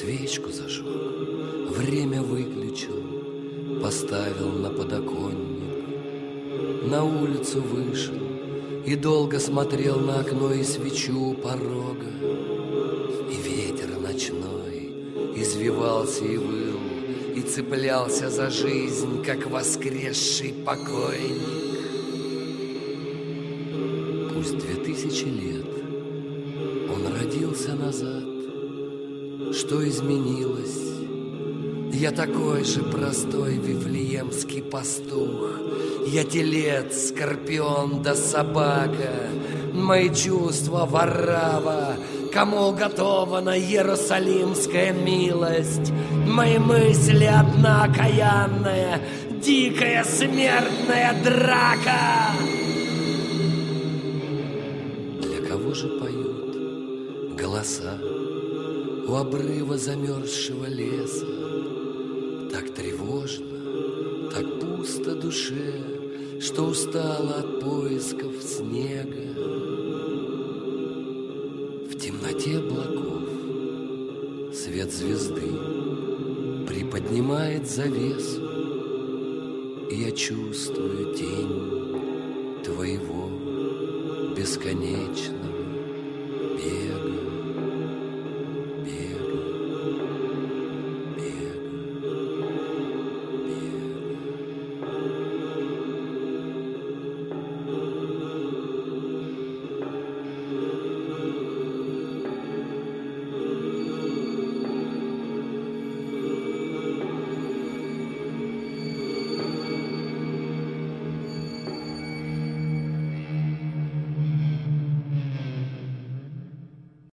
Свечку зажег, время выключил, поставил на подоконник, на улицу вышел и долго смотрел на окно и свечу у порога. И ветер ночной извивался и выл, и цеплялся за жизнь, как воскресший покойник. Пусть 2000 лет он родился назад, что изменилось? Я такой же простой вифлеемский пастух. Я телец, скорпион да собака. Мои чувства ворава, кому уготована иерусалимская милость. Мои мысли одна окаянная, дикая смертная драка. Для кого же поют голоса у обрыва замерзшего леса? Так тревожно, так пусто душе, что устала от поисков снега. В темноте облаков свет звезды приподнимает завесу, и я чувствую тень твоего бесконечного